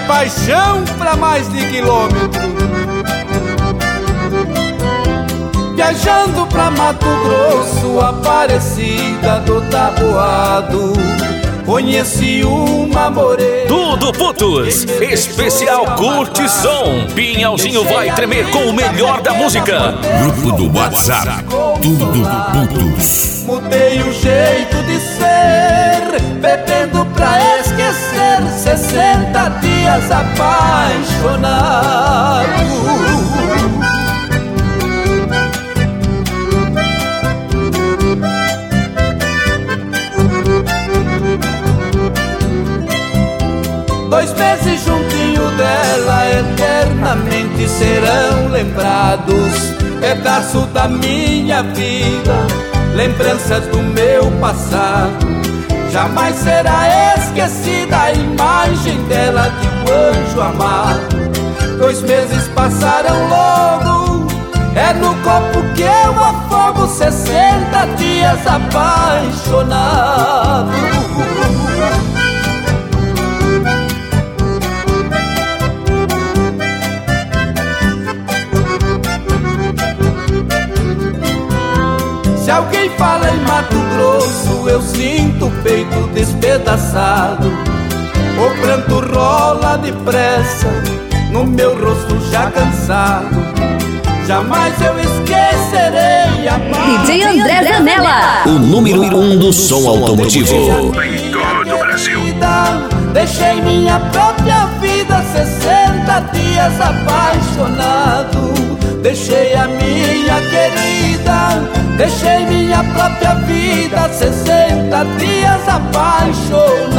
paixão pra mais de quilômetro. Viajando pra Mato Grosso, Aparecida do Taboado, conheci uma morena. Tudo Putos, especial Curte Som. Pinhalzinho vai tremer com o melhor da música. Grupo do WhatsApp, Tudo Putos. Mudei o jeito de ser, bebendo pra esquecer 60 dias apaixonado. 2 meses juntinho dela, eternamente serão lembrados. Pedaço da minha vida, lembranças do meu passado. Jamais será esquecida a imagem dela de um anjo amado. 2 meses passaram logo, é no copo que eu afogo 60 dias apaixonado. Se alguém fala em Mato Grosso, eu sinto o peito despedaçado. O pranto rola depressa no meu rosto já cansado. Jamais eu esquecerei a DJ André Zanella, o número 1 do som automotivo Em todo o Brasil. Deixei minha própria vida 60 dias apaixonado. Deixei a minha querida, deixei minha própria vida 60 dias apaixonado.